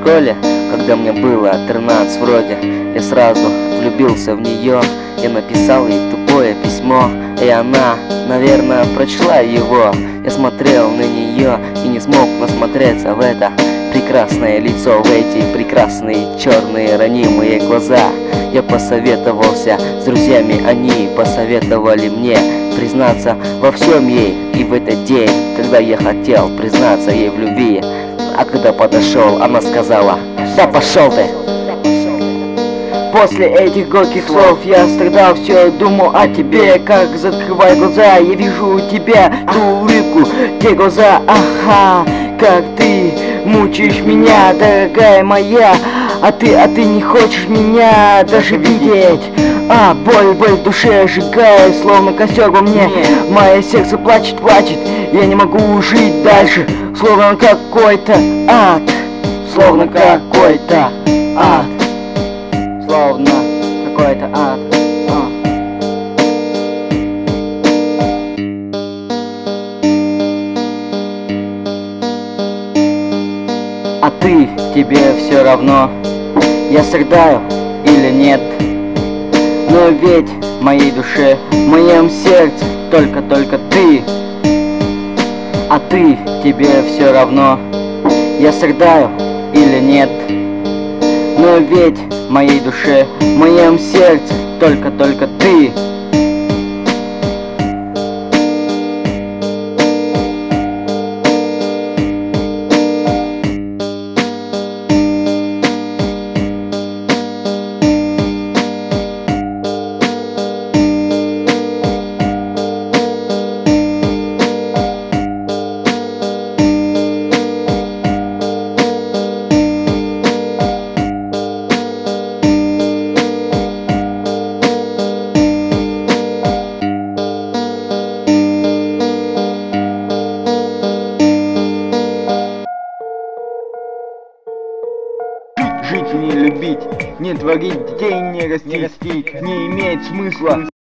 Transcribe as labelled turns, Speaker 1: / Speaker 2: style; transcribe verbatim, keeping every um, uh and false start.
Speaker 1: школе, когда мне было тринадцать вроде, я сразу влюбился в нее. Я написал ей тупое письмо, и она, наверное, прочла его. Я смотрел на нее и не смог насмотреться в это прекрасное лицо, в эти прекрасные черные ранимые глаза. Я посоветовался с друзьями, они посоветовали мне признаться во всем ей. И в этот день, когда я хотел признаться ей в любви, а когда подошел, она сказала: «Да пошел ты!» После этих горьких слов я страдал, все думал о тебе. Как закрываю глаза, я вижу тебя, ту улыбку, те глаза. Ага, как ты мучаешь меня, дорогая моя. А ты, а ты не хочешь меня даже видеть. А, боль, боль в душе сжигает, словно костер во мне. Мое сердце плачет, плачет, я не могу жить дальше. Словно какой-то ад, словно какой-то ад, словно какой-то ад. А. А ты, тебе все равно, я страдаю или нет. Но ведь в моей душе, в моем сердце только-только ты. А ты, тебе все равно, я страдаю или нет. Но ведь в моей душе, в моем сердце только-только ты. Жить и не любить, не творить, детей не растить, не иметь смысла.